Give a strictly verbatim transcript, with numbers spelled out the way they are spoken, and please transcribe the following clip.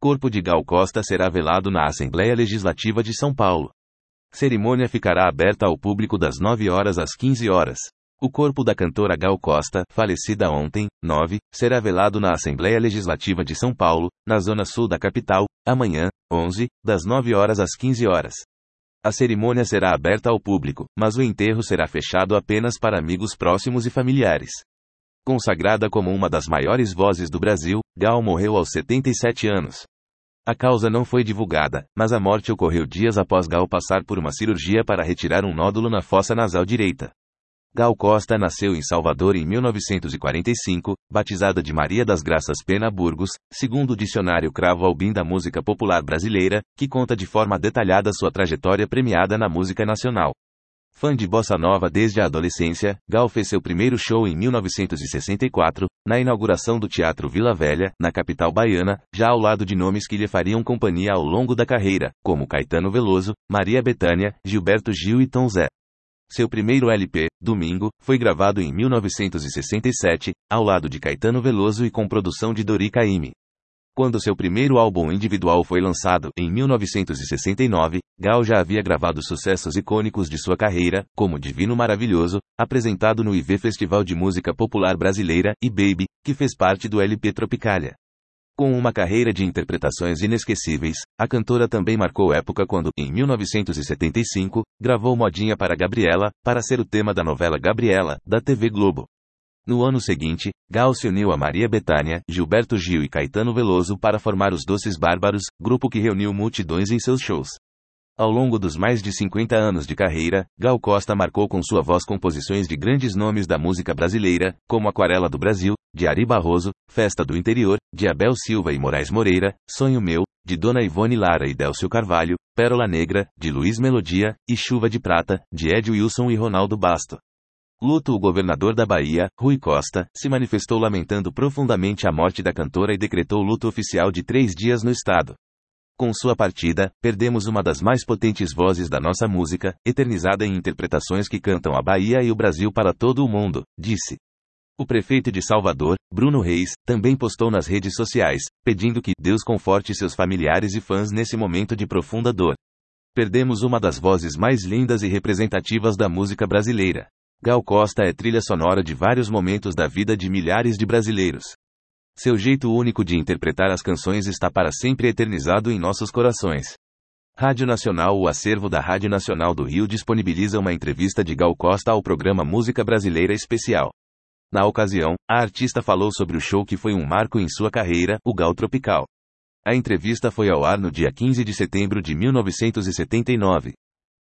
Corpo de Gal Costa será velado na Assembleia Legislativa de São Paulo. Cerimônia ficará aberta ao público das nove horas às quinze horas. O corpo da cantora Gal Costa, falecida ontem, nove, será velado na Assembleia Legislativa de São Paulo, na zona sul da capital, amanhã, onze, das nove horas às quinze horas. A cerimônia será aberta ao público, mas o enterro será fechado apenas para amigos próximos e familiares. Consagrada como uma das maiores vozes do Brasil, Gal morreu aos setenta e sete anos. A causa não foi divulgada, mas a morte ocorreu dias após Gal passar por uma cirurgia para retirar um nódulo na fossa nasal direita. Gal Costa nasceu em Salvador em mil novecentos e quarenta e cinco, batizada de Maria das Graças Pena Burgos, segundo o dicionário Cravo Albim da música popular brasileira, que conta de forma detalhada sua trajetória premiada na música nacional. Fã de bossa nova desde a adolescência, Gal fez seu primeiro show em mil novecentos e sessenta e quatro, na inauguração do Teatro Vila Velha, na capital baiana, já ao lado de nomes que lhe fariam companhia ao longo da carreira, como Caetano Veloso, Maria Bethânia, Gilberto Gil e Tom Zé. Seu primeiro L P, Domingo, foi gravado em mil novecentos e sessenta e sete, ao lado de Caetano Veloso e com produção de Dori Caymmi. Quando seu primeiro álbum individual foi lançado, em mil novecentos e sessenta e nove, Gal já havia gravado sucessos icônicos de sua carreira, como Divino Maravilhoso, apresentado no I V Festival de Música Popular Brasileira, e Baby, que fez parte do L P Tropicália. Com uma carreira de interpretações inesquecíveis, a cantora também marcou época quando, em mil novecentos e setenta e cinco, gravou Modinha para Gabriela, para ser o tema da novela Gabriela, da T V Globo. No ano seguinte, Gal se uniu a Maria Bethânia, Gilberto Gil e Caetano Veloso para formar os Doces Bárbaros, grupo que reuniu multidões em seus shows. Ao longo dos mais de cinquenta anos de carreira, Gal Costa marcou com sua voz composições de grandes nomes da música brasileira, como Aquarela do Brasil, de Ari Barroso, Festa do Interior, de Abel Silva e Moraes Moreira, Sonho Meu, de Dona Ivone Lara e Délcio Carvalho, Pérola Negra, de Luiz Melodia, e Chuva de Prata, de Ed Wilson e Ronaldo Basto. Luto. O governador da Bahia, Rui Costa, se manifestou lamentando profundamente a morte da cantora e decretou luto oficial de três dias no estado. Com sua partida, perdemos uma das mais potentes vozes da nossa música, eternizada em interpretações que cantam a Bahia e o Brasil para todo o mundo, disse. O prefeito de Salvador, Bruno Reis, também postou nas redes sociais, pedindo que Deus conforte seus familiares e fãs nesse momento de profunda dor. Perdemos uma das vozes mais lindas e representativas da música brasileira. Gal Costa é trilha sonora de vários momentos da vida de milhares de brasileiros. Seu jeito único de interpretar as canções está para sempre eternizado em nossos corações. Rádio Nacional. O acervo da Rádio Nacional do Rio disponibiliza uma entrevista de Gal Costa ao programa Música Brasileira Especial. Na ocasião, a artista falou sobre o show que foi um marco em sua carreira, o Gal Tropical. A entrevista foi ao ar no dia quinze de setembro de mil novecentos e setenta e nove.